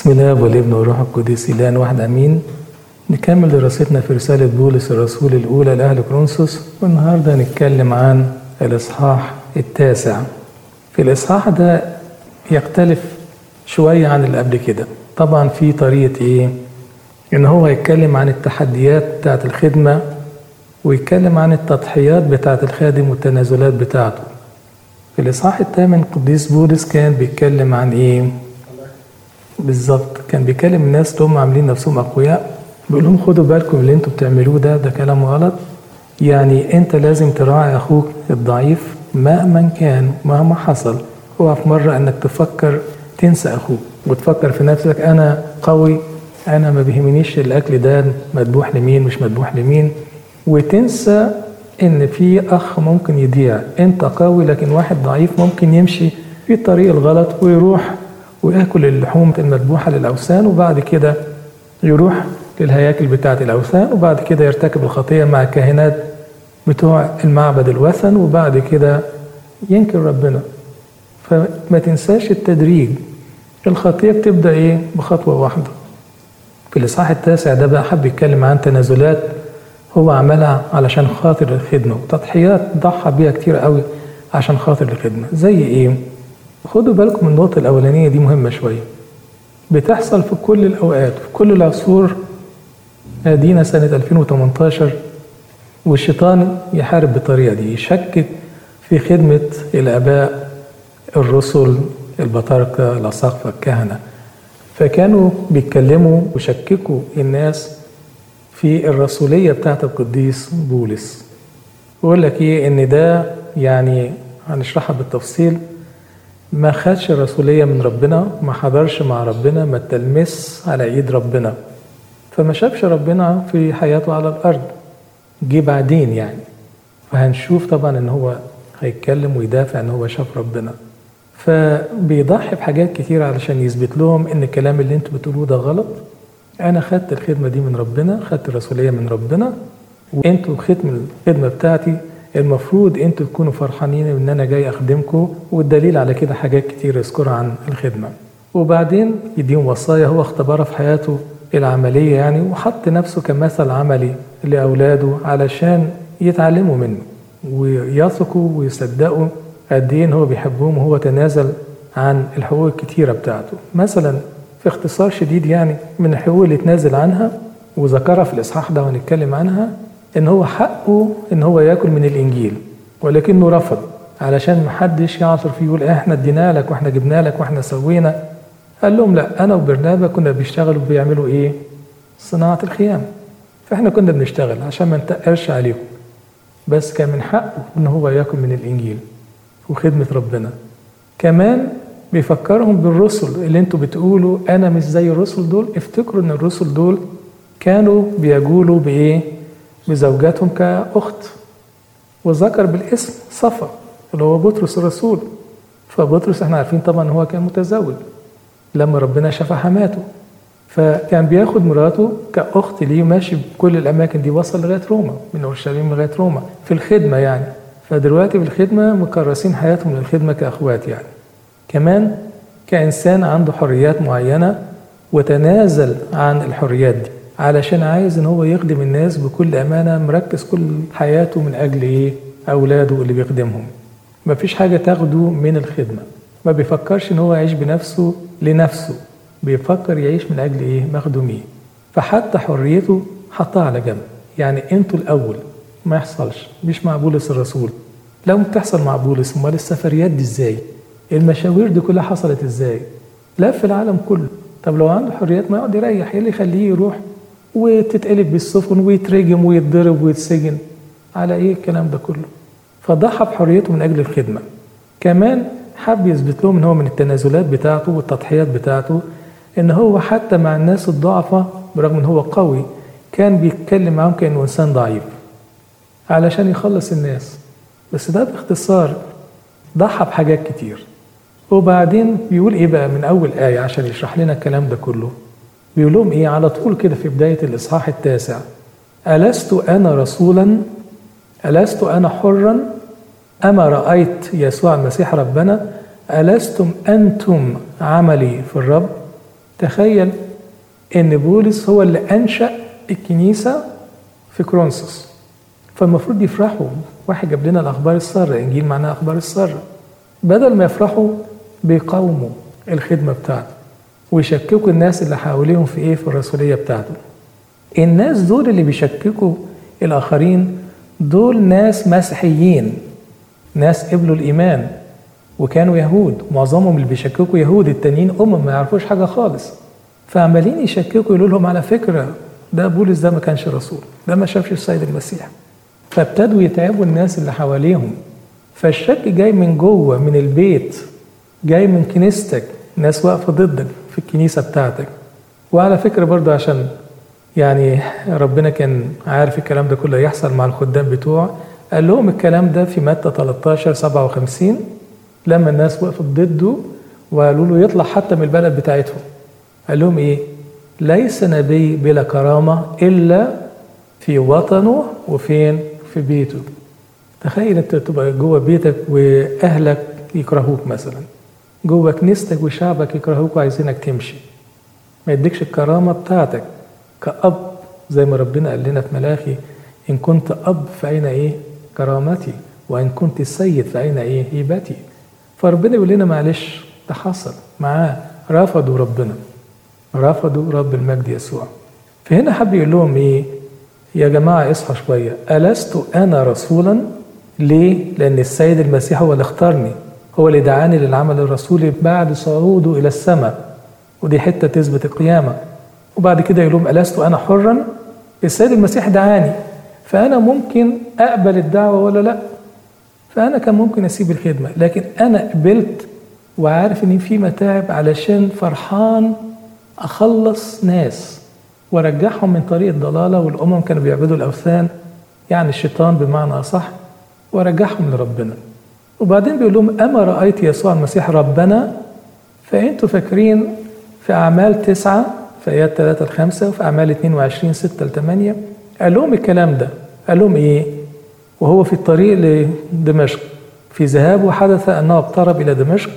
بسم الله والابن والروح القدس الان واحد امين. نكمل دراستنا في رسالة بولس الرسول الأولى لأهل كورنثوس، والنهارده هنتكلم عن الإصحاح 9. في الإصحاح ده يختلف شوية عن اللي قبل كده. طبعا في طريقة إن هو يتكلم عن التحديات بتاعة الخدمة، ويتكلم عن التضحيات بتاعة الخادم والتنازلات بتاعته. في الإصحاح 8 قديس بولس كان بيتكلم عن بالظبط، كان بيكلم الناس اللي هم عاملين نفسهم أقوياء، بيقول لهم خدوا بالكم اللي انتوا بتعملوه ده كلام غلط. يعني انت لازم تراعي اخوك الضعيف مهما كان مهما حصل. اوعى في مرة انك تفكر تنسى اخوك وتفكر في نفسك انا قوي، انا ما بيهمنيش الاكل ده مذبوح لمين مش مذبوح لمين، وتنسى ان في اخ ممكن يضيع. انت قوي لكن واحد ضعيف ممكن يمشي في الطريق الغلط ويروح ويأكل اللحوم المذبوحة للأوثان، وبعد كده يروح للهياكل بتاعة الأوثان، وبعد كده يرتكب الخطية مع الكاهنات بتوع المعبد الوثن، وبعد كده ينكر ربنا. فما تنساش التدريج. الخطية بتبدأ بخطوة واحدة. في الإصحاح 9 ده بقى حب يتكلم عن تنازلات هو عملها علشان خاطر الخدمة، وتضحيات ضحى بيها كتير قوي عشان خاطر الخدمة. زي خدوا بالكم من النقطة الأولانية دي مهمة شوية، بتحصل في كل الأوقات في كل العصور. ادينا سنة 2018 والشيطان يحارب بالطريقة دي، يشكك في خدمة الآباء الرسل البطاركة الأساقفة الكهنة. فكانوا بيتكلموا وشككوا الناس في الرسولية بتاعت القديس بولس. يقول لك ان ده هنشرحها بالتفصيل، ما خدش الرسولية من ربنا، ما حضرش مع ربنا، ما تلمس على ايد ربنا، فما شافش ربنا في حياته على الأرض. جه بعدين فهنشوف طبعا ان هو هيتكلم ويدافع ان هو شاف ربنا. فبيضحي بحاجات كتير علشان يثبت لهم ان الكلام اللي انتوا بتقولوه ده غلط. انا خدت الخدمة دي من ربنا، خدت الرسولية من ربنا، وانتوا الخدمة بتاعتي المفروض انتوا تكونوا فرحانين ان انا جاي اخدمكم. والدليل على كده حاجات كتير يذكرها عن الخدمة. وبعدين يديهم وصايا هو اختبرها في حياته العملية وحط نفسه كمثل عملي لأولاده علشان يتعلموا منه ويثقوا ويصدقوا قد ايه هو بيحبهم، وهو تنازل عن الحقوق الكتيرة بتاعته. مثلا في اختصار شديد من الحقوق اللي تنازل عنها وذكرها في الإصحاح ده ونتكلم عنها، ان هو حقه ان هو ياكل من الإنجيل، ولكنه رفض علشان محدش يعثر فيه يقول احنا ادينا لك واحنا جبنا لك واحنا سوينا. قال لهم لا، انا وبرنابا كنا بيشتغلوا بيعملوا صناعة الخيام، فاحنا كنا بنشتغل عشان ما نتقلش عليكم، بس كان من حقه ان هو ياكل من الانجيل وخدمة ربنا. كمان بيفكرهم بالرسل اللي انتوا بتقولوا انا مش زي الرسل دول. افتكروا ان الرسل دول كانوا بيقولوا بزوجاتهم كأخت، وذكر بالاسم صفا اللي هو بطرس الرسول. فبطرس احنا عارفين طبعا هو كان متزوج لما ربنا شفى حماته، فكان بياخد مراته كأخت ليه ماشي بكل الأماكن دي، وصل لغاية روما، من أورشليم لغاية روما في الخدمة فدلوقتي في الخدمة مكرسين حياتهم للخدمة كأخوات كمان كإنسان عنده حريات معينة وتنازل عن الحريات دي علشان عايز ان هو يخدم الناس بكل أمانة، مركز كل حياته من أجل أولاده اللي بيخدمهم. مفيش حاجة تاخده من الخدمة، ما بيفكرش ان هو يعيش بنفسه لنفسه، بيفكر يعيش من أجل مخدوميه. فحتى حريته حطها على جنب. انتوا الأول ما يحصلش، مش مع بولس الرسول. لو بتحصل مع بولس، امال السفريات دي ازاي؟ المشاوير دي كلها حصلت ازاي؟ لا في العالم كله. طب لو عنده حريات ما يقعد يريح، ايه اللي يخليه يروح وتتقلب بالسفن ويترجم ويتضرب ويتسجن على الكلام ده كله؟ فضحى بحريته من أجل الخدمة. كمان حب يثبت لهم ان هو من التنازلات بتاعته والتضحيات بتاعته ان هو حتى مع الناس الضعفة برغم ان هو قوي كان بيتكلم معهم كأنه انسان ضعيف علشان يخلص الناس. بس ده باختصار ضحى بحاجات كتير. وبعدين بيقول بقى من اول آية عشان يشرح لنا الكلام ده كله. بيقول لهم على طول كده في بداية الإصحاح 9: ألست أنا رسولا؟ ألست أنا حرا؟ أما رأيت يسوع المسيح ربنا؟ ألستم أنتم عملي في الرب؟ تخيل ان بولس هو اللي انشأ الكنيسة في كورنثوس، فالمفروض يفرحوا. واحد جاب لنا الاخبار السارة، انجيل معناه اخبار السارة. بدل ما يفرحوا بيقاوموا الخدمة بتاعته ويشككوا الناس اللي حواليهم في ايه، في الرسولية بتاعته. الناس دول اللي بيشككوا الاخرين دول ناس مسيحيين، ناس قبلوا الايمان وكانوا يهود، معظمهم اللي بيشككوا يهود، التانيين ما يعرفوش حاجة خالص. فعمالين يشككوا، يقولوا لهم على فكرة ده بولس ده ما كانش رسول، ده ما شافش السيد المسيح. فابتدوا يتعبوا الناس اللي حواليهم. فالشك جاي من جوه، من البيت، جاي من كنيستك، ناس واقفة ضدك في الكنيسة بتاعتك. وعلى فكرة برضه عشان يعني ربنا كان عارف الكلام ده كله يحصل مع الخدام بتوعه، قال لهم الكلام ده في متى 13:57 لما الناس وقفت ضده وقالوا له يطلع حتى من البلد بتاعتهم. قال لهم ايه؟ ليس نبي بلا كرامة إلا في وطنه وفين؟ في بيته. تخيل انت تبقى جوه بيتك واهلك يكرهوك مثلا، جوه كنيستك وشعبك يكرهوك وعايزينك تمشي، ما يديكش الكرامة بتاعتك كأب، زي ما ربنا قال لنا في ملاخي إن كنت أب فأين إيه؟ كرامتي، وإن كنت السيد فأين إيه؟ هيبتي. فربنا يقول لنا معلش ده حصل معاه، رفضوا ربنا، رفضوا رب المجد يسوع. فهنا حب يقول لهم إيه؟ يا جماعة اصحوا شوية، ألست أنا رسولا؟ ليه؟ لأن السيد المسيح هو اللي اختارني، هو اللي دعاني للعمل الرسولي بعد صعوده إلى السماء، ودي حتة تثبت القيامة. وبعد كده يقول لهم ألست أنا حرا؟ السيد المسيح دعاني، فأنا ممكن أقبل الدعوة ولا لأ. فأنا كان ممكن أسيب الخدمة، لكن أنا قبلت وعارف إن في متاعب علشان فرحان أخلص ناس ورجعهم من طريق الضلالة، والأمم كانوا بيعبدوا الأوثان، يعني الشيطان بمعنى أصح، ورجعهم لربنا. وبعدين بيقول لهم أما رأيت يسوع المسيح ربنا؟ فأنتوا فاكرين في أعمال 9 في آيات 3-5 وفي أعمال 22 6-8 قال لهم الكلام ده. قال لهم إيه؟ وهو في الطريق لدمشق في ذهابه حدث أنه اقترب إلى دمشق،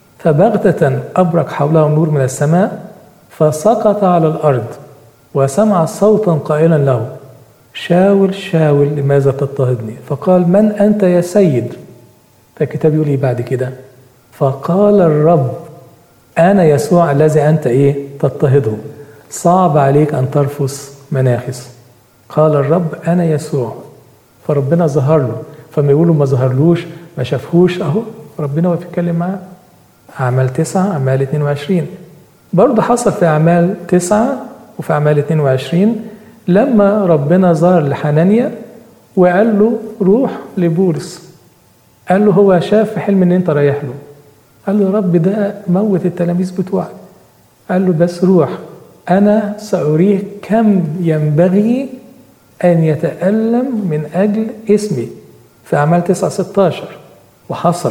فبغتة أبرق حوله نور من السماء، فسقط على الأرض وسمع صوتا قائلا له شاول شاول لماذا تضطهدني؟ فقال من أنت يا سيد؟ فالكتاب يقول لي بعد كده فقال الرب أنا يسوع الذي أنت إيه؟ تضطهده، صعب عليك أن ترفس مناخس. قال الرب أنا يسوع. فربنا ظهر له. فما يقولوا ما ظهرلوش ما شافهوش، أهو ربنا هو بيتكلم معاه. أعمال 9 أعمال 22 برضه حصل في أعمال 9 وفي أعمال 22 لما ربنا ظهر لحنانيا وقال له روح لبولس. قال له هو شاف في حلم ان انت رايح له. قال له رب ده موت التلاميذ بتوعك. قال له بس روح، انا سأريه كم ينبغي ان يتألم من اجل اسمي. في أعمال 9-16 وحصل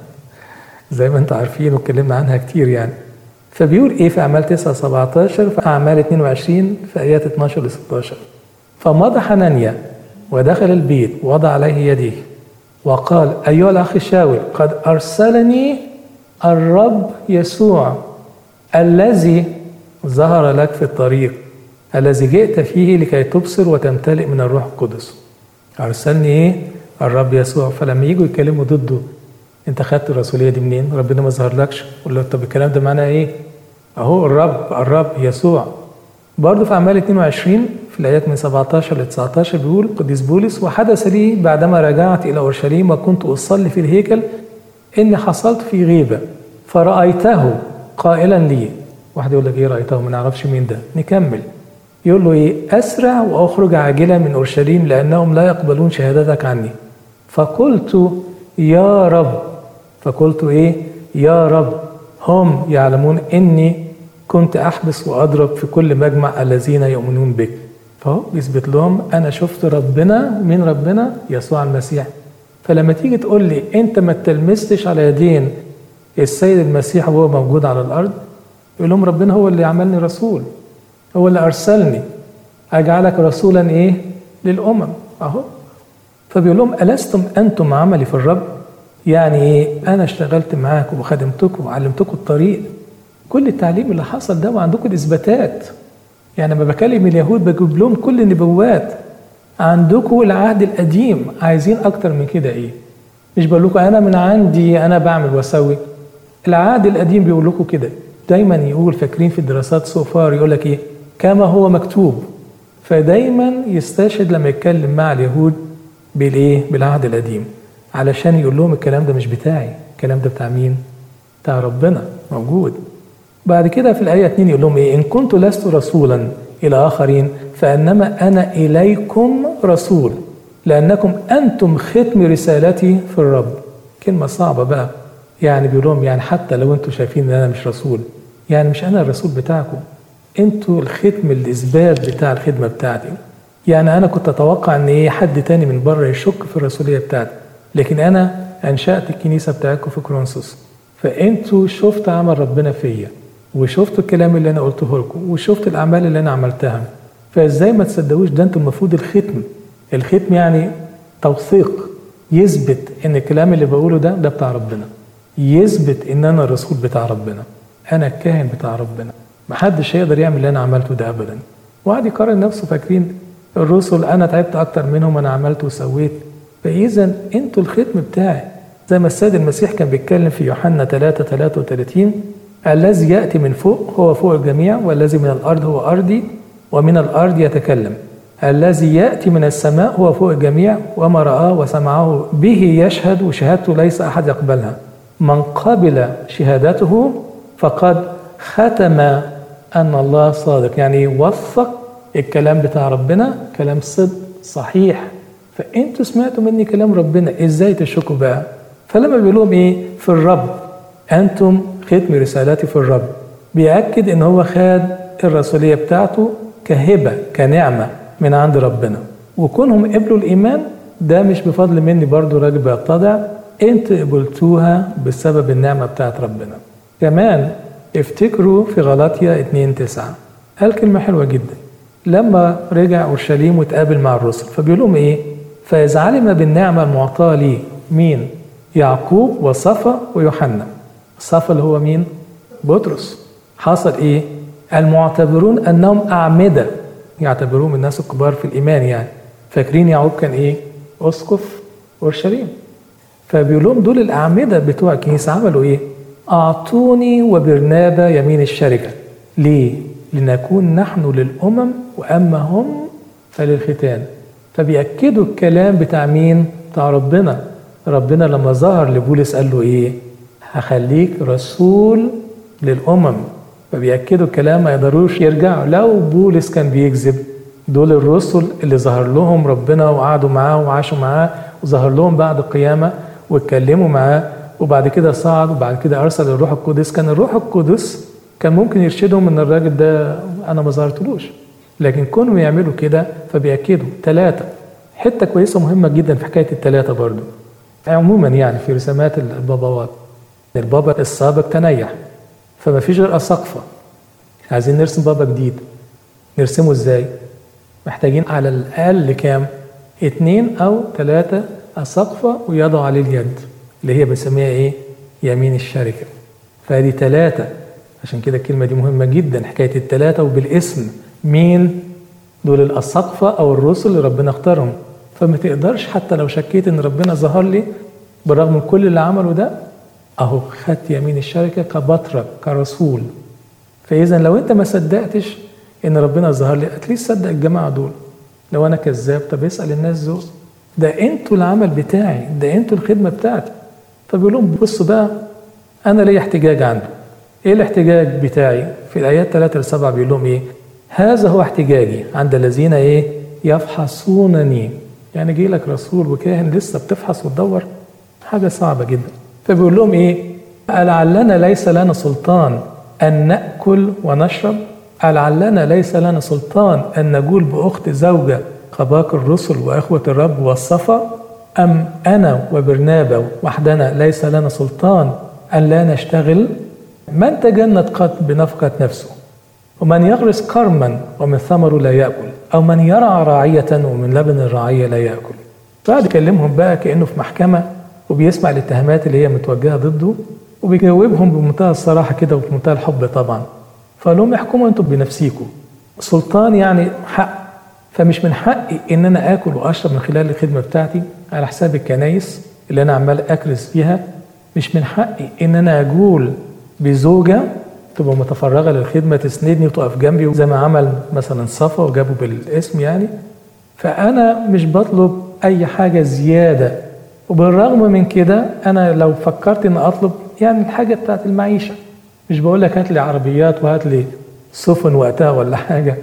زي ما انت عارفين واتكلمنا عنها كتير يعني. فبيقول ايه في أعمال 9-17 في أعمال 22 في آيات 12-16 فمضى حنانيا ودخل البيت ووضع عليه يديه وقال أيها الأخ شاول قد أرسلني الرب يسوع الذي ظهر لك في الطريق الذي جئت فيه لكي تبصر وتمتلئ من الروح القدس. أرسلني إيه؟ الرب يسوع. فلما يجوا يتكلموا ضده أنت خدت الرسولية دي منين؟ ربنا ما ظهر لكش. قول له طب الكلام ده معناه إيه؟ أهو الرب يسوع. برضه في أعمال 22 في الآيات من 17-19 بيقول قديس بولس وحدث لي بعدما رجعت إلى أورشليم وكنت أصلي في الهيكل إني حصلت في غيبة فرأيته قائلا لي. واحد يقول لك إيه رأيته؟ ما نعرفش مين ده. نكمل. يقول له إيه؟ أسرع وأخرج عاجلا من أورشليم لأنهم لا يقبلون شهادتك عني. فقلت يا رب. فقلت إيه؟ يا رب هم يعلمون إني كنت أحبس وأضرب في كل مجمع الذين يؤمنون بك. فهو بيثبت لهم أنا شفت ربنا. من ربنا؟ يسوع المسيح. فلما تيجي تقول لي أنت ما تلمستش على يدين السيد المسيح وهو موجود على الأرض، يقول لهم ربنا هو اللي عملني رسول، هو اللي أرسلني أجعلك رسولا إيه؟ للأمم. أهو. فبيقول لهم ألستم أنتم عملي في الرب؟ يعني إيه؟ أنا اشتغلت معاكم وخدمتكم وعلمتكم الطريق كل التعليم اللي حصل ده وعندكم الإثباتات. يعني لما بكلم اليهود بجيب لهم كل النبوات. عندكم العهد القديم، عايزين أكتر من كده إيه؟ مش بقول لكم أنا من عندي أنا بعمل وأسوي. العهد القديم بيقول لكم كده، دايما يقول فاكرين في الدراسات سوفار يقول لك إيه؟ كما هو مكتوب. فدايما يستشهد لما يتكلم مع اليهود بالإيه؟ بالعهد القديم، علشان يقول لهم الكلام ده مش بتاعي، الكلام ده بتاع مين؟ بتاع ربنا موجود. بعد كده في الآية 2 يقول لهم إيه؟ إن كنت لست رسولا إلى آخرين فإنما أنا إليكم رسول لأنكم أنتم ختم رسالتي في الرب. كلمة صعبة بقى. يعني بيقول لهم يعني حتى لو أنتم شايفين أن أنا مش رسول، يعني مش أنا الرسول بتاعكم، أنتوا الختم الإثبات بتاع الخدمة بتاعتي. يعني أنا كنت أتوقع أن إيه حد تاني من بره يشك في الرسولية بتاعتي، لكن أنا أنشأت الكنيسة بتاعتكم في كورنثوس، فأنتوا شفت عمل ربنا فيا، وشفتوا الكلام اللي أنا قلته لكم، وشفت الأعمال اللي أنا عملتها. فإزاي ما تصدقوش؟ ده أنتوا المفروض الختم. الختم يعني توثيق، يثبت إن الكلام اللي بقوله ده بتاع ربنا، يثبت إن أنا الرسول بتاع ربنا، أنا الكاهن بتاع ربنا، محدش هيقدر يعمل اللي أنا عملته ده أبدا. وقعد يقارن نفسه، فاكرين الرسل أنا تعبت أكتر منهم، أنا عملت وسويت. فإذا أنتوا الختم بتاعي، زي ما السيد المسيح كان بيتكلم في يوحنا 3:33 الذي يأتي من فوق هو فوق الجميع، والذي من الأرض هو أرضي ومن الأرض يتكلم. الذي يأتي من السماء هو فوق الجميع، وما رآه وسمعه به يشهد، وشهادته ليس أحد يقبلها. من قبل شهادته فقد ختم أن الله صادق. يعني وثق الكلام بتاع ربنا كلام صدق صحيح. فأنتوا سمعتوا مني كلام ربنا، إزاي تشكوا بقى؟ فلما بيقول لهم إيه؟ في الرب أنتم ختم رسالتي في الرب، بيأكد إن هو خد الرسولية بتاعته كهبة كنعمة من عند ربنا. وكونهم قبلوا الإيمان ده مش بفضل مني برضو راجل بيتضع، انت قبلتوها بسبب النعمة بتاعت ربنا. كمان افتكروا في غلاطيا 2:9 قال كلمة حلوة جدا لما رجع أورشليم وتقابل مع الرسل، فبيقول لهم إيه؟ فإذ علم بالنعمة المعطاة لي مين؟ يعقوب وصفا ويوحنا. صفا اللي هو مين؟ بطرس. حصل إيه؟ المعتبرون أنهم أعمدة، يعتبروهم الناس الكبار في الإيمان. يعني فاكرين يعقوب كان إيه؟ أسقف أورشليم. فبيقول لهم دول الأعمدة بتوع الكنيسة عملوا إيه؟ أعطوني وبرنابا يمين الشركة. ليه؟ لنكون نحن للأمم وأما هم فللختان. فبيأكدوا الكلام بتاع مين؟ بتاع ربنا. ربنا لما ظهر لبولس قال له إيه؟ هخليك رسول للأمم. فبيأكدوا الكلام، ما يقدروش يرجعوا. لو بولس كان بيكذب، دول الرسل اللي ظهر لهم ربنا وقعدوا معاه وعاشوا معاه، وظهر لهم بعد القيامة واتكلموا معاه، وبعد كده صعد، وبعد كده أرسل الروح القدس. كان الروح القدس كان ممكن يرشدهم ان الراجل ده انا ما ظهرتلوش، لكن كونوا يعملوا كده فبيأكدوا. 3 حتة كويسة مهمة جدا في حكاية ال3 برضو عموما. يعني في رسامات الباباوات، البابا السابق تنيح فما فيش غير أساقفة، عايزين نرسم بابا جديد. نرسمه ازاي؟ محتاجين على الأقل كام؟ 2 أو 3 أساقفة ويضعوا عليه اليد اللي هي بنسميها ايه؟ يمين الشركة. فهذه 3. عشان كده الكلمة دي مهمة جدا، حكاية ال3 وبالاسم. مين دول؟ الأساقفة أو الرسل اللي ربنا اختارهم. فما تقدرش حتى لو شكيت ان ربنا ظهر لي بالرغم من كل اللي عمله ده، اهو خدت يمين الشركة كبطرك كرسول. فإذا لو انت ما صدقتش ان ربنا ظهر لي، اتليست صدق الجماعة دول. لو انا كذاب طب اسأل الناس دول، ده انتوا العمل بتاعي، ده انتوا الخدمة بتاعتي. فبيقول لهم بصوا بقى انا ليا احتجاج عنده. ايه الاحتجاج بتاعي؟ في الايات 3-7 بيقول لهم ايه؟ هذا هو احتجاجي عند الذين ايه؟ يفحصونني. يعني جاي لك رسول وكاهن لسه بتفحص وتدور، حاجة صعبة جدا. فبيقول لهم ايه؟ ألعلنا ليس لنا سلطان أن نأكل ونشرب؟ ألعلنا ليس لنا سلطان أن نقول بأخت زوجة كباقي الرسل وإخوة الرب والصفا؟ أم أنا وبرنابا وحدنا ليس لنا سلطان أن لا نشتغل؟ من تجند قط بنفقة نفسه، ومن يغرس كرما ومن ثمره لا يأكل، أو من يرعى راعية ومن لبن الرعية لا يأكل. بعد يكلمهم بقى كأنه في محكمة وبيسمع الاتهامات اللي هي متوجهة ضده، وبيجاوبهم بمنتهى الصراحة كده وبمنتهى الحب طبعا. فقال لهم احكموا انتم بنفسيكم، سلطان يعني حق، فمش من حقي ان انا اكل واشرب من خلال الخدمة بتاعتي على حساب الكنايس اللي انا عمال اكرس فيها. مش من حقي ان انا اجول بزوجة تبقى متفرغة للخدمة تسندني وتقف جنبي زي ما عمل مثلا صفا وجابه بالاسم يعني. فانا مش بطلب اي حاجة زيادة، وبالرغم من كده انا لو فكرت ان اطلب يعني الحاجة بتاعت المعيشة، مش بقول لك هات لي عربيات وهات لي سفن وقتها ولا حاجة،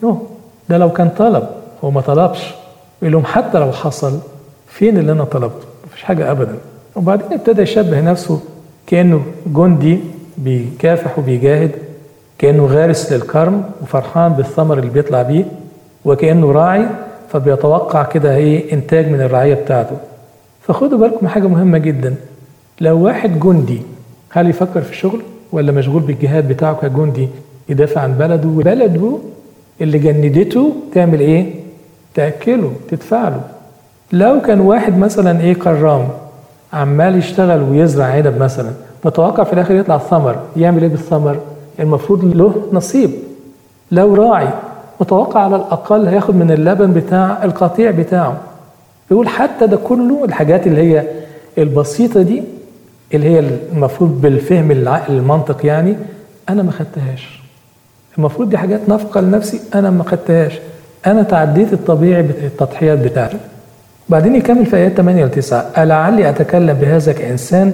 ده لو كان طلب، هو ما طلبش. يقول لهم حتى لو حصل فين اللي انا طلبته؟ مفيش حاجة ابدا. وبعدين ابتدى يشبه نفسه كأنه جندي بيكافح وبيجاهد، كأنه غارس للكرم وفرحان بالثمر اللي بيطلع بيه، وكأنه راعي فبيتوقع كده انتاج من الرعية بتاعته. فخدوا بالكم حاجة مهمة جدا، لو واحد جندي هل يفكر في الشغل ولا مشغول بالجهاد بتاعه كجندي يدافع عن بلده، وبلده اللي جندته تعمل ايه؟ تأكله، تدفع له. لو كان واحد مثلا كرام عمال يشتغل ويزرع عنب مثلا، متوقع في الاخر يطلع ثمر، يعمل ايه بالثمر؟ المفروض له نصيب. لو راعي متوقع على الاقل هياخد من اللبن بتاع القطيع بتاعه. يقول حتى ده كله الحاجات اللي هي البسيطة دي اللي هي المفروض بالفهم العقل المنطق يعني أنا ما خدتهاش. المفروض دي حاجات نفقة لنفسي أنا ما خدتهاش، أنا تعديت الطبيعي التضحيات بتاعتي. بعدين يكمل في آيات 8 و9 ألعلي أتكلم بهذا كإنسان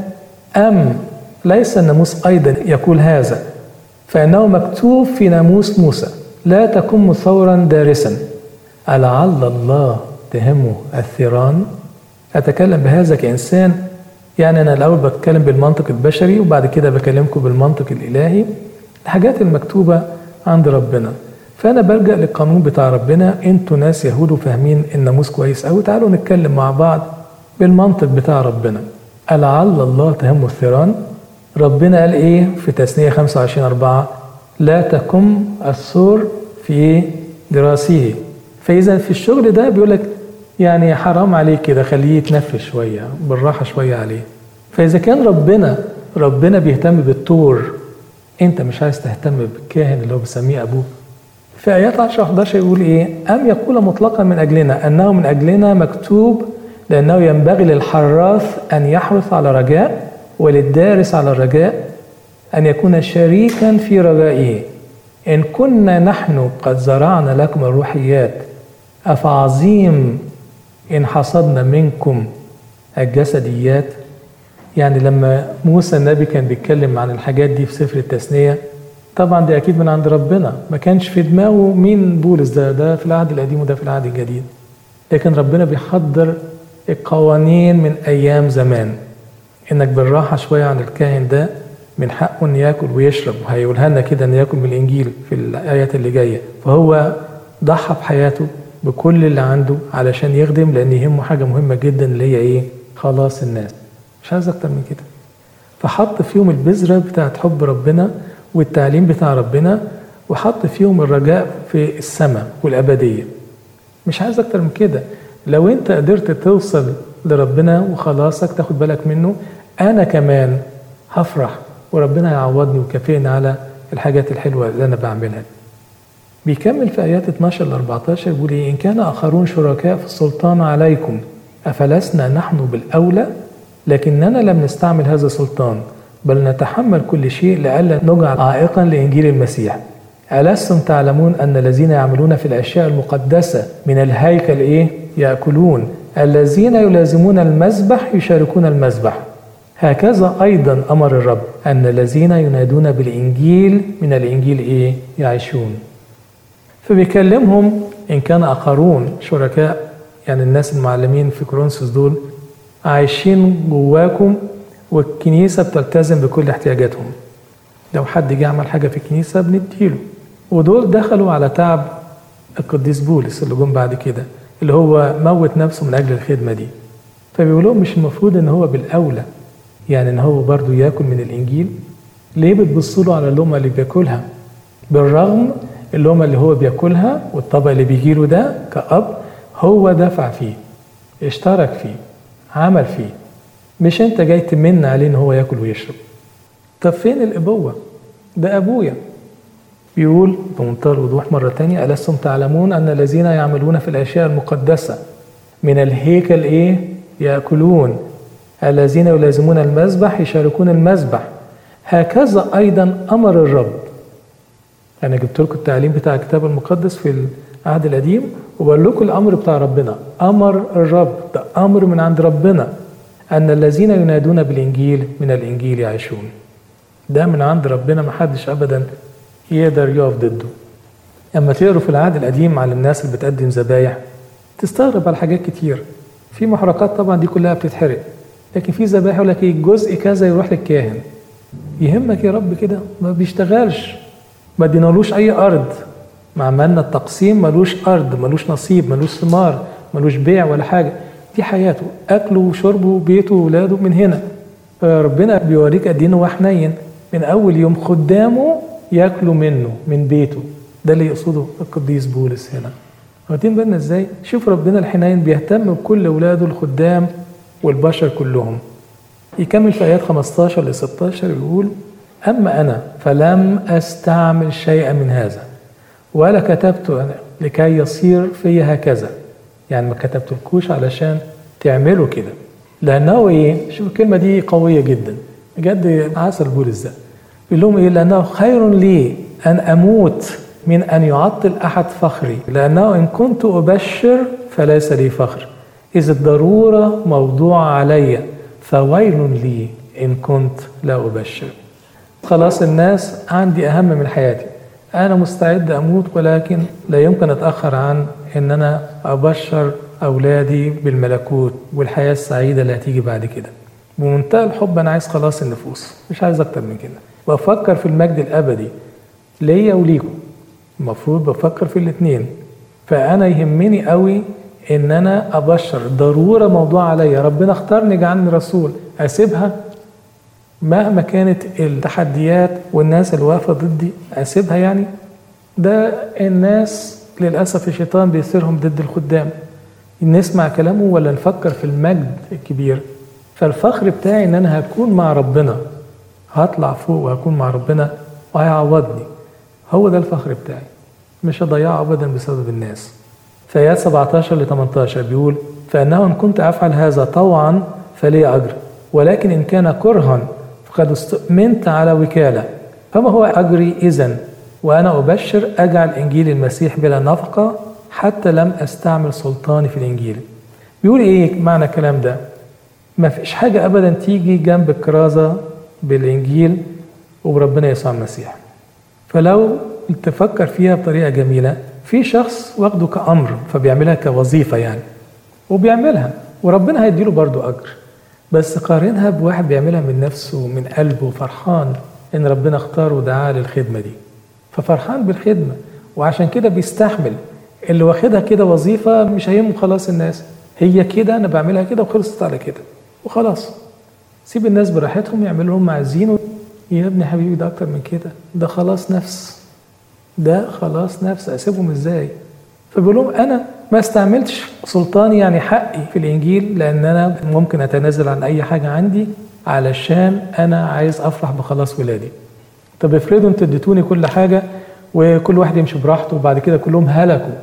أم ليس الناموس أيضا يقول هذا؟ فإنه مكتوب في ناموس موسى لا تكن مثورا دارسا ألعل الله تهمه الثيران. أتكلم بهذا كإنسان يعني أنا الأول بتكلم بالمنطق البشري وبعد كده بكلمكم بالمنطق الإلهي، الحاجات المكتوبة عند ربنا. فأنا بلجأ للقانون بتاع ربنا. أنتوا ناس يهود وفاهمين الناموس كويس أوي، تعالوا نتكلم مع بعض بالمنطق بتاع ربنا. ألعل الله تهمه الثيران. ربنا قال إيه في تثنية 25:4 لا تكن الثور في دراسيه. فإذا في الشغل ده بيقولك يعني حرام عليك كده، خليه يتنفس شوية بالراحة شوية عليه. فإذا كان ربنا بيهتم بالطور، أنت مش عايز تهتم بالكاهن اللي هو بيسميه أبوه. في آيات 10-11 يقول إيه؟ أم يقول مطلقا من أجلنا أنه من أجلنا مكتوب لأنه ينبغي للحراث أن يحرث على رجاء وللدارس على الرجاء أن يكون شريكا في رجائه. إن كنا نحن قد زرعنا لكم الروحيات أفعظيم إن حصدنا منكم الجسديات. يعني لما موسى النبي كان بيتكلم عن الحاجات دي في سفر التثنية، طبعا دي أكيد من عند ربنا، ما كانش في دماغه مين بولس ده في العهد القديم وده في العهد الجديد، لكن ربنا بيحضر القوانين من أيام زمان، إنك بالراحة شوية عن الكاهن ده، من حقه إن ياكل ويشرب، وهيقولها لنا كده إن ياكل من الإنجيل في الآيات اللي جاية. فهو ضحى بحياته بكل اللي عنده علشان يخدم، لأن يهمه حاجة مهمة جدا اللي هي خلاص الناس، مش عايز أكتر من كده. فحط فيهم البذرة بتاعت حب ربنا والتعليم بتاع ربنا، وحط فيهم الرجاء في السماء والأبدية، مش عايز أكتر من كده. لو أنت قدرت توصل لربنا وخلاصك تاخد بالك منه، أنا كمان هفرح وربنا يعوضني ويكافئني على الحاجات الحلوة اللي أنا بعملها. بيكمل في آيات 12-14 يقول إن كان آخرون شركاء في السلطان عليكم أفلسنا نحن بالأولى؟ لكننا لم نستعمل هذا السلطان بل نتحمل كل شيء لئلا نجعل عائقا لإنجيل المسيح. ألستم تعلمون أن الذين يعملون في الأشياء المقدسة من الهيكل يأكلون، الذين يلازمون المذبح يشاركون المذبح. هكذا أيضا أمر الرب أن الذين ينادون بالإنجيل من الإنجيل يعيشون. فبيكلمهم إن كان آخرون شركاء، يعني الناس المعلمين في كورنثوس دول عايشين جواكم والكنيسة بتلتزم بكل احتياجاتهم. لو حد جه عمل حاجة في الكنيسة بنديله، ودول دخلوا على تعب القديس بولس اللي جم بعد كده، اللي هو موت نفسه من أجل الخدمة دي. فبيقولوا مش المفروض إن هو بالأولى يعني إن هو برضو يأكل من الإنجيل؟ ليه بتبصوا له على اللقمة اللي بياكلها؟ بالرغم اللقمة اللي هو بياكلها والطبق اللي بيجيله ده كأب هو دفع فيه، اشترك فيه، عمل فيه، مش انت جاي تمن عليه ان هو ياكل ويشرب. طب فين الأبوة؟ ده أبويا. بيقول بمنتهى الوضوح مرة تانية: ألستم تعلمون أن الذين يعملون في الأشياء المقدسة من الهيكل يأكلون، الذين يلازمون المذبح يشاركون المذبح، هكذا أيضا أمر الرب. أنا جبت لكم التعليم بتاع الكتاب المقدس في العهد القديم، وبقول لكم الأمر بتاع ربنا. أمر الرب ده أمر من عند ربنا، أن الذين ينادون بالإنجيل من الإنجيل يعيشون. ده من عند ربنا، محدش أبدا يقدر يقف ضده. أما تقروا في العهد القديم على الناس اللي بتقدم ذبايح تستغرب على حاجات كتير. في محرقات طبعا دي كلها بتتحرق، لكن في ذبايح يقول لك ايه؟ جزء كذا يروح للكاهن. يهمك يا رب كده؟ ما بيشتغلش، ما ادينالوش اي ارض، ما عملنا التقسيم، ملوش ارض، ملوش نصيب، ملوش ثمار، ملوش بيع ولا حاجه. دي حياته، اكله وشربه وبيته وولاده من هنا. ربنا بيوريك قد ايه هو حنين. من اول يوم خدامه ياكلوا منه من بيته. ده اللي يقصده القديس بولس هنا. واخدين بالنا ازاي؟ شوف ربنا الحنين بيهتم بكل اولاده الخدام والبشر كلهم. يكمل في آيات 15 ل 16 يقول: أما أنا فلم أستعمل شيئا من هذا ولا كتبت أنا لكي يصير في هكذا. يعني ما كتبتلكوش علشان تعملوا كده، لأنه إيه؟ شوف الكلمة دي قوية جدا بجد. عسل بولس ده بيقول لهم إيه؟ لأنه خير لي أن أموت من أن يعطل أحد فخري، لأنه إن كنت أبشر فليس لي فخر، إذ الضرورة موضوع علي، فويل لي إن كنت لا أبشر. خلاص الناس عندي أهم من حياتي، أنا مستعد أموت، ولكن لا يمكن أتأخر عن إن أنا أبشر أولادي بالملكوت والحياة السعيدة اللي هتيجي بعد كده. بمنتهى الحب أنا عايز خلاص النفوس، مش عايز أكتر من كده. بفكر في المجد الأبدي ليا وليكم، المفروض بفكر في الاثنين. فأنا يهمني قوي إن أنا أبشر، ضرورة موضوع عليا. ربنا اختارني جعلني رسول، أسيبها مهما كانت التحديات والناس اللي واقفة ضدي؟ أسيبها يعني؟ ده الناس للأسف الشيطان بيصيرهم ضد الخدام. نسمع كلامه ولا نفكر في المجد الكبير؟ فالفخر بتاعي إن أنا هكون مع ربنا، هطلع فوق وهكون مع ربنا وهيعوضني. هو ده الفخر بتاعي، مش هضيعه أبدا بسبب الناس. في آيات 17 ل 18 بيقول: فإنه إن كنت أفعل هذا طوعا فلي أجر، ولكن إن كان كرها فقد استؤمنت على وكالة، فما هو أجري إذن؟ وأنا أبشر أجعل إنجيل المسيح بلا نفقة حتى لم أستعمل سلطاني في الإنجيل. بيقول إيه معنى الكلام ده؟ ما فيش حاجة أبدا تيجي جنب الكرازة بالإنجيل وبربنا يسوع المسيح. فلو تفكر فيها بطريقة جميلة، في شخص واخده كأمر فبيعملها كوظيفة يعني، وبيعملها وربنا هيديله برضو أجر، بس قارنها بواحد بيعملها من نفسه من قلبه، فرحان إن ربنا اختاره ودعاه للخدمة دي، ففرحان بالخدمة وعشان كده بيستحمل. اللي واخدها كده وظيفة مش هيهمه خلاص الناس، هي كده أنا بعملها كده وخلصت على كده وخلاص. سيب الناس براحتهم يعملوا هم عايزينه. يا ابني حبيبي ده أكتر من كده، ده خلاص نفس، ده خلاص نفس، أسيبهم إزاي؟ فبيقول لهم أنا ما استعملتش سلطاني يعني حقي في الإنجيل، لأن أنا ممكن أتنازل عن أي حاجة عندي علشان أنا عايز أفرح بخلاص ولادي. طب افرضوا أنتوا اديتوني كل حاجة وكل واحد يمشي براحته وبعد كده كلهم هلكوا.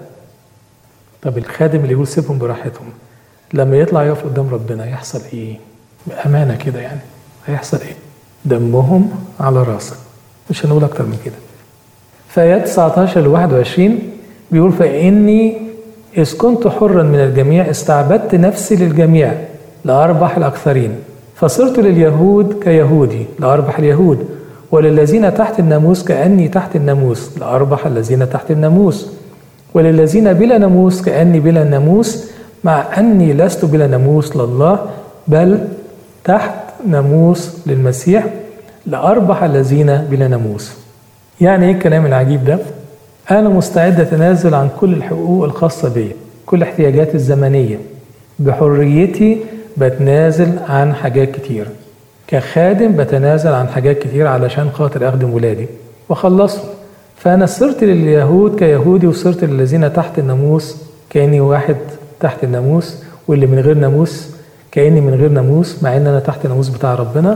طب الخادم اللي يقول سيبهم براحتهم لما يطلع يقف قدام ربنا يحصل إيه؟ بأمانة كده يعني هيحصل إيه؟ دمهم على راسك، مش هنقول أكتر من كده. في آيات 19 ل 21 بيقول: فإني إذ كنت حرا من الجميع استعبدت نفسي للجميع لأربح الأكثرين، فصرت لليهود كيهودي لأربح اليهود، وللذين تحت الناموس كأني تحت الناموس لأربح الذين تحت الناموس، وللذين بلا ناموس كأني بلا ناموس، مع أني لست بلا ناموس لله بل تحت ناموس للمسيح لأربح الذين بلا ناموس. يعني إيه الكلام العجيب ده؟ أنا مستعد أتنازل عن كل الحقوق الخاصة بي، كل احتياجاتي الزمنية، بحريتي بتنازل عن حاجات كتير. كخادم بتنازل عن حاجات كتير علشان خاطر أخدم ولادي وخلصهم. فأنا صرت لليهود كيهودي، وصرت للذين تحت الناموس كأني واحد تحت الناموس، واللي من غير ناموس كأني من غير ناموس، مع أن أنا تحت الناموس بتاع ربنا.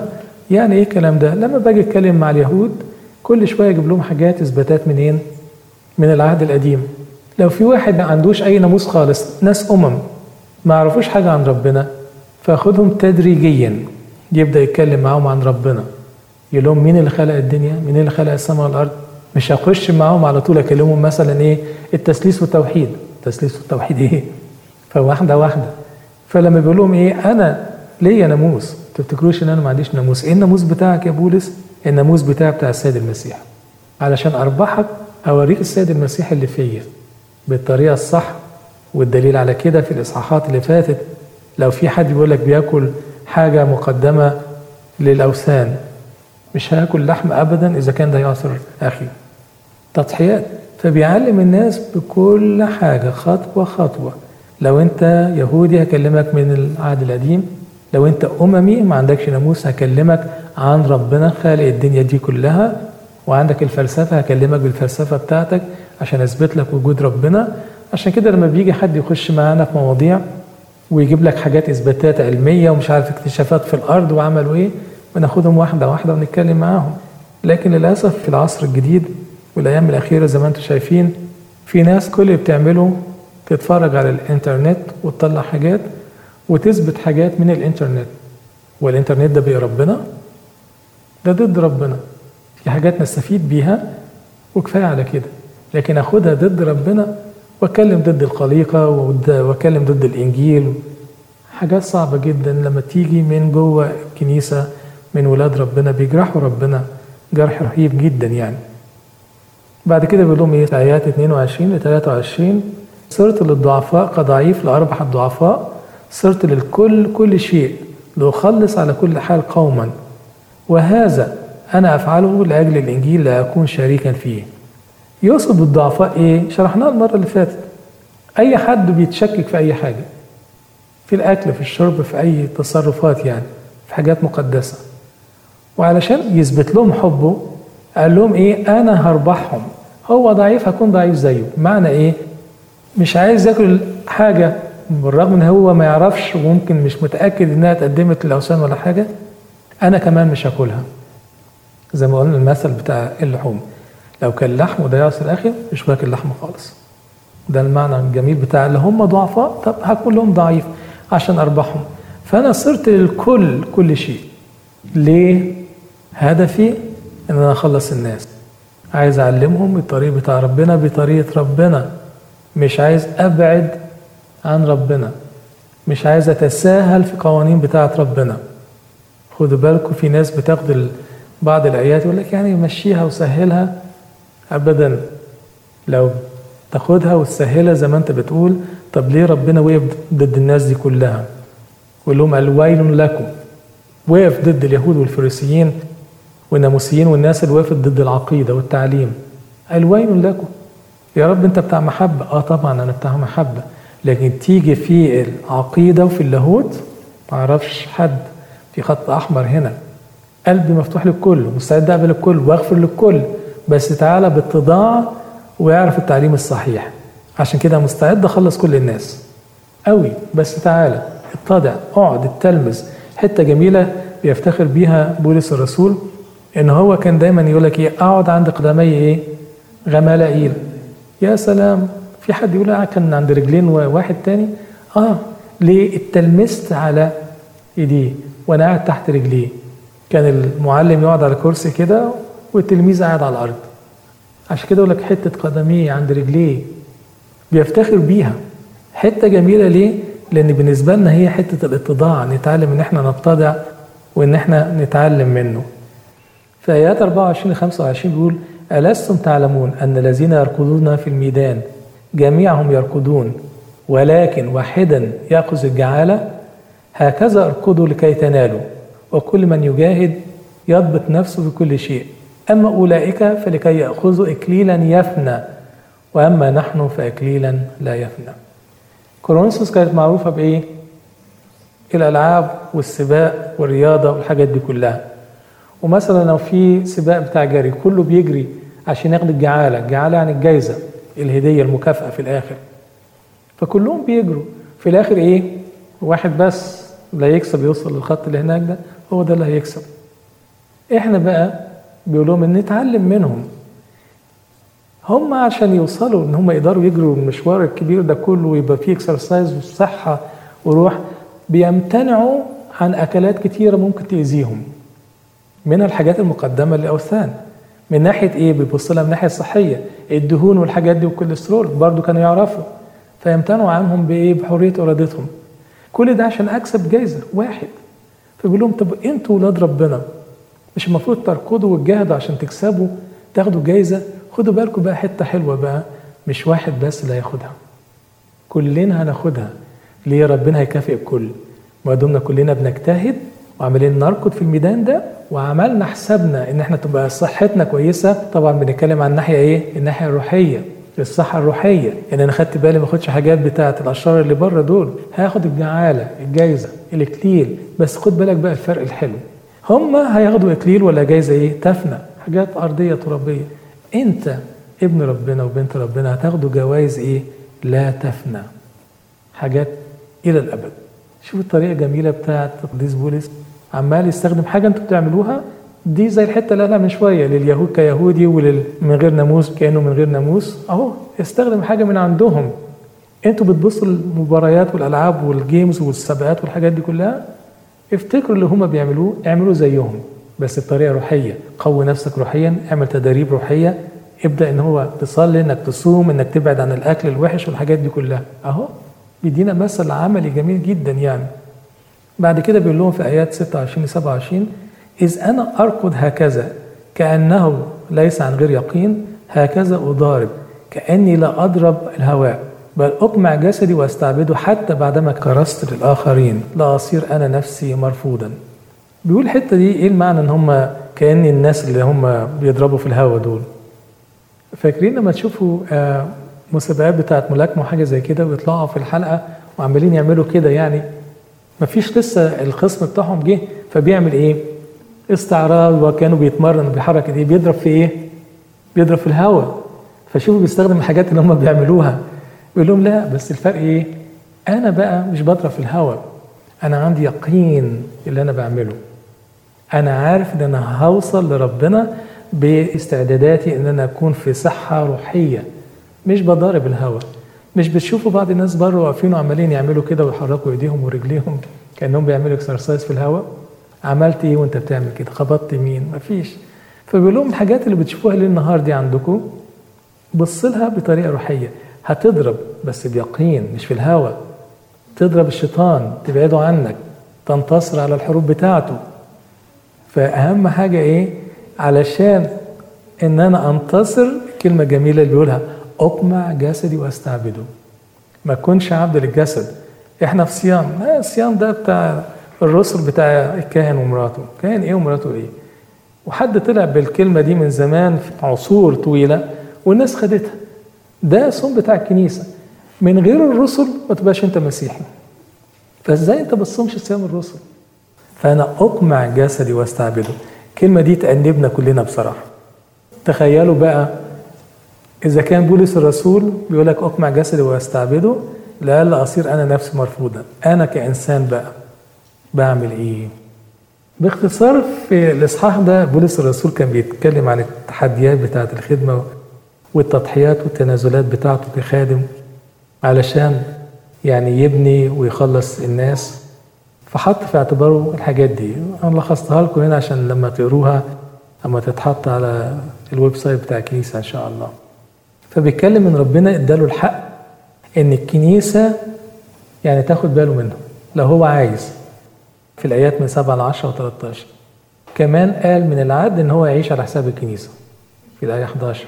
يعني ايه الكلام ده؟ لما باجي اتكلم مع اليهود كل شويه اجيب لهم حاجات اثباتات منين؟ من العهد القديم. لو في واحد ما عندوش اي ناموس خالص، ناس ما يعرفوش حاجه عن ربنا، فاخدهم تدريجيا يبدا يتكلم معاهم عن ربنا، يقول لهم مين اللي خلق الدنيا، مين اللي خلق السماء والارض. مش هخش معاهم على طول اكلمهم مثلا ايه التثليث والتوحيد. التثليث والتوحيد ايه؟ فواحده واحده. فلما بيقول لهم ايه انا ليا ناموس، تفتكروش ان انا ما عنديش ناموس. ايه الناموس بتاعك يا بولس؟ الناموس بتاع السيد المسيح. علشان اربحك اوريك السيد المسيح اللي فيا بالطريقه الصح. والدليل على كده في الاصحاحات اللي فاتت، لو في حد بيقول لك بياكل حاجه مقدمه للاوثان، مش هاكل لحم ابدا اذا كان ده يعصر اخي. تضحيات. فبيعلم الناس بكل حاجه خطوه خطوه. لو انت يهودي هكلمك من العهد القديم، لو انت اممي ما عندكش ناموس هكلمك عن ربنا خالق الدنيا دي كلها، وعندك الفلسفه هكلمك بالفلسفه بتاعتك عشان اثبت لك وجود ربنا. عشان كده لما بيجي حد يخش معانا في مواضيع ويجيب لك حاجات اثباتات علميه ومش عارف اكتشافات في الارض وعملوا ايه، بناخدهم واحده واحده ونتكلم معاهم. لكن للاسف في العصر الجديد والايام الاخيره زي ما انتم شايفين، في ناس كل اللي بتعمله تتفرج على الانترنت وتطلع حاجات وتثبت حاجات من الانترنت. والانترنت ده بقى ربنا؟ ده ضد ربنا. في حاجات نستفيد بيها وكفايه على كده، لكن اخدها ضد ربنا واتكلم ضد الخليقه واتكلم ضد الانجيل، حاجات صعبه جدا لما تيجي من جوه الكنيسه من ولاد ربنا بيجرحوا ربنا جرح رهيب جدا يعني. بعد كده بيقول لهم ايه في ايات 22 ل 23: صرت للضعفاء كضعيف لاربح الضعفاء، صرت للكل كل شيء لأخلص على كل حال قوما، وهذا أنا أفعله لأجل الإنجيل لأكون شريكا فيه. يقصد بالضعفاء إيه؟ شرحناه المرة اللي فاتت. أي حد بيتشكك في أي حاجة، في الأكل في الشرب في أي تصرفات يعني في حاجات مقدسة، وعلشان يثبت لهم حبه قال لهم إيه؟ أنا هربحهم. هو ضعيف هكون ضعيف زيه. معنى إيه؟ مش عايز ياكل حاجة بالرغم ان هو ما يعرفش وممكن مش متأكد انها اتقدمت للأوثان ولا حاجة، انا كمان مش هاكلها. زي ما قلنا المثل بتاع اللحوم، لو كان لحم وده يعصر اخي مش واكل لحم خالص. ده المعنى الجميل بتاع اللي هم ضعفاء، طب هكون لهم ضعيف عشان اربحهم. فانا صرت للكل كل شيء. ليه؟ هدفي ان انا اخلص الناس، عايز اعلمهم الطريق بتاع ربنا بطريقة ربنا، مش عايز ابعد عن ربنا، مش عايز اتساهل في قوانين بتاعه ربنا. خدوا بالكم في ناس بتاخد بعض الايات يقول لك يعني مشيها وسهلها. ابدا، لو تاخدها وتسهلها زي ما انت بتقول، طب ليه ربنا وقف ضد الناس دي كلها؟ يقول لهم الويل لكم. وقف ضد اليهود والفريسيين والناموسيين والناس اللي وقفت ضد العقيده والتعليم. الويل لكم. يا رب انت بتاع محبه. طبعا انا بتاع محبه، لكن تيجي في العقيدة وفي اللاهوت ما اعرفش حد في خط أحمر هنا. قلبي مفتوح للكل، مستعد أقبل الكل وأغفر للكل، بس تعالى باتضاع ويعرف التعليم الصحيح. عشان كده مستعد أخلص كل الناس قوي، بس تعالى اتضع، اقعد اتلمذ. حتة جميلة بيفتخر بيها بولس الرسول إن هو كان دايما يقول لك إيه؟ أقعد عند قدمي إيه؟ غمالائيل. يا سلام، في حد يقول كان عند رجلين وواحد تاني؟ ليه؟ اتلمست على ايديه وانا قاعد تحت رجليه. كان المعلم يقعد على كرسي كده والتلميذ قاعد على الارض. عشان كده يقول لك حته قدميه عند رجليه، بيفتخر بيها. حته جميله ليه؟ لان بالنسبه لنا هي حته الاتضاع، نتعلم ان احنا نتضع وان احنا نتعلم منه. في ايات 24 ل 25 بيقول: ألستم تعلمون أن الذين يركضون في الميدان جميعهم يركضون، ولكن واحدا يأخذ الجعالة؟ هكذا اركضوا لكي تنالوا، وكل من يجاهد يضبط نفسه في كل شيء. أما أولئك فلكي يأخذوا إكليلا يفنى، وأما نحن فإكليلا لا يفنى. كورنثوس كانت معروفة بإيه؟ الألعاب والسباق والرياضة والحاجات دي كلها. ومثلا لو في سباق بتاع جري كله بيجري عشان ياخد الجعالة. الجعالة يعني الجايزة، الهدية، المكافأة في الآخر. فكلهم بيجروا في الآخر إيه؟ واحد بس لا يكسب يوصل للخط اللي هناك ده، هو ده اللي هيكسب. احنا بقى بيقول لهم ان نتعلم منهم. هم عشان يوصلوا ان هم يقدروا يجروا المشوار الكبير ده كله ويبقى فيه اكسرسايز وصحة وروح، بيمتنعوا عن اكلات كتيرة ممكن تأذيهم، من الحاجات المقدمة للأوثان. من ناحية ايه؟ بيبص لها من ناحية صحية، الدهون والحاجات دي والكوليسترول برضو كانوا يعرفوا، فيمتنعوا عنهم بايه؟ بحرية ارادتهم. كل ده عشان اكسب جايزة واحد. فبيقول لهم طب انتوا ولاد ربنا مش المفروض تركضوا وتجاهدوا عشان تكسبوا تاخدوا جايزة؟ خدوا بالكم بقى حتة حلوة بقى، مش واحد بس اللي هياخدها، كلنا هناخدها. ليه؟ ربنا هيكافئ الكل ما دمنا كلنا بنجتهد وعمالين نركض في الميدان ده، وعملنا حسابنا ان احنا تبقى صحتنا كويسة. طبعا بنتكلم عن الناحية ايه؟ الناحية الروحية، الصحة الروحية. يعني انا خدت بالي ما اخدش حاجات بتاعة الاشرار اللي بره دول، هاخد الجعالة الجايزة الاكليل. بس خد بالك بقى الفرق الحلو، هم هياخدوا اكليل ولا جايزة ايه؟ تفنى، حاجات ارضية ترابية. انت ابن ربنا وبنت ربنا هتاخدوا جوائز ايه؟ لا تفنى، حاجات الى الابد. شوف الطريقة الجميلة بتاعة القديس بولس، عمال يستخدم حاجة انتوا بتعملوها دي زي الحتة اللي قالها من شوية، لليهود كيهودي من غير ناموس كأنه من غير ناموس. اهو استخدم حاجة من عندهم. انتوا بتبصوا المباريات والالعاب والجيمز والسباقات والحاجات دي كلها، افتكروا اللي هما بيعملوه اعملوا زيهم بس بطريقة روحية. قوي نفسك روحيا، اعمل تدريب روحية، ابدأ ان هو تصلي، انك تصوم، انك تبعد عن الاكل الوحش والحاجات دي كلها. اهو بيدينا مثل عملي جميل جدا يعني. بعد كده بيقول لهم في آيات 26 27: إذ أنا أركض هكذا كأنه ليس عن غير يقين، هكذا أضارب كأني لا أضرب الهواء، بل أقمع جسدي وأستعبده حتى بعدما كرست للآخرين لا أصير أنا نفسي مرفوضا. بيقول الحتة دي إيه المعنى؟ إن هم كأن الناس اللي هم بيضربوا في الهواء دول. فاكرين لما تشوفوا مسابقات بتاعت ملاكمة وحاجة زي كده ويطلعوا في الحلقة وعمالين يعملوا كده، يعني مفيش لسه الخصم بتاعهم جه، فبيعمل ايه؟ استعراض، وكانوا بيتمرن بحركة ايه؟ بيضرب في ايه؟ بيضرب في الهواء. فشوفوا بيستخدم الحاجات اللي هم بيعملوها. بيقول لهم لا، بس الفرق ايه؟ انا بقى مش بضرب في الهواء، انا عندي يقين اللي انا بعمله، انا عارف ان انا هوصل لربنا باستعداداتي ان انا اكون في صحة روحية، مش بضارب الهواء. مش بتشوفوا بعض الناس بره واقفين وعمالين يعملوا كده ويحركوا ايديهم ورجليهم كانهم بيعملوا اكسرسايز في الهواء؟ عملت ايه وانت بتعمل كده؟ خبطت مين؟ مفيش. فبيقول لهم الحاجات اللي بتشوفوها ليل نهار دي عندكم بص لها بطريقه روحيه. هتضرب بس بيقين، مش في الهواء. تضرب الشيطان، تبعده عنك، تنتصر على الحروب بتاعته. فاهم حاجه ايه؟ علشان ان انا انتصر، كلمه جميله اللي بيقولها أقمع جسدي وأستعبده. ما كنش عبد للجسد. احنا في صيام، الصيام ده بتاع الرسل بتاع الكاهن ومراته. كاهن ايه ومراته ايه؟ وحد طلع بالكلمة دي من زمان في عصور طويلة والناس خدتها. ده صوم بتاع الكنيسة. من غير الرسل ما تبقاش انت مسيحي. فازاي انت بتصومش صيام الرسل؟ فأنا أقمع جسدي وأستعبده. الكلمة دي تأنبنا كلنا بصراحة. تخيلوا بقى إذا كان بولس الرسول بيقول لك أقمع جسدي وأستعبده لألا أصير أنا نفسي مرفوضا، أنا كإنسان بقى بعمل إيه؟ باختصار في الإصحاح ده بولس الرسول كان بيتكلم عن التحديات بتاعة الخدمة والتضحيات والتنازلات بتاعته كخادم علشان يعني يبني ويخلص الناس. فحط في اعتباره الحاجات دي. أنا لخصتها لكم هنا عشان لما تقروها أما تتحط على الويب سايت بتاع الكنيسة إن شاء الله. فبيتكلم ان ربنا اداله الحق ان الكنيسة يعني تاخد باله منه لو هو عايز، في الايات من 7 ل 10 و13. كمان قال من العدل ان هو يعيش على حساب الكنيسة في الايه 11.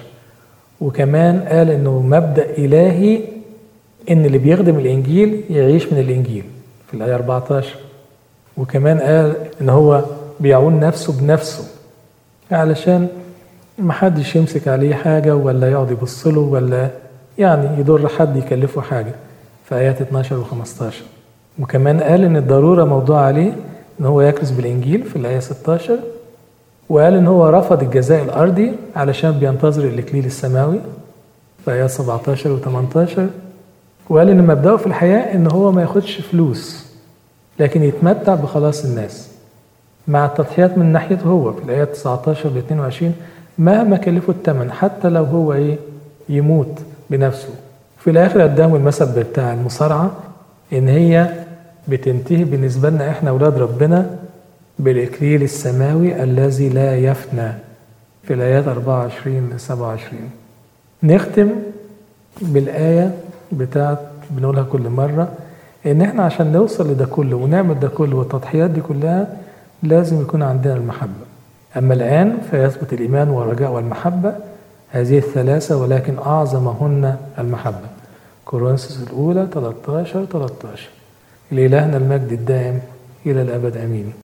وكمان قال انه مبدأ الهي ان اللي بيخدم الانجيل يعيش من الانجيل في الايه 14. وكمان قال ان هو بيعون نفسه بنفسه علشان ما حدش يمسك عليه حاجة ولا يقعد يبص له ولا يعني يضر حد يكلفه حاجة في آيات 12 و 15. وكمان قال إن الضرورة موضوع عليه إن هو يكرز بالإنجيل في الآية 16. وقال إن هو رفض الجزاء الأرضي علشان بينتظر الإكليل السماوي في آيات 17 و 18. وقال إن مبدأه في الحياة إن هو ما ياخدش فلوس لكن يتمتع بخلاص الناس. مع التضحيات من ناحيته هو في الآيات 19 ل 22 مهما كلفه الثمن حتى لو هو يموت بنفسه. في الآخر قدامه المثل بتاع المصارعة إن هي بتنتهي بالنسبة لنا إحنا أولاد ربنا بالإكليل السماوي الذي لا يفنى في الآيات 24 ل 27. نختم بالآية بتاعت بنقولها كل مرة إن إحنا عشان نوصل لده كله ونعمل ده كله والتضحيات دي كلها لازم يكون عندنا المحبة. أما الآن فيثبت الإيمان والرجاء والمحبة، هذه الثلاثة ولكن أعظمهن المحبة. كورنثوس الأولى 13-13. لإلهنا المجد الدائم إلى الأبد آمين.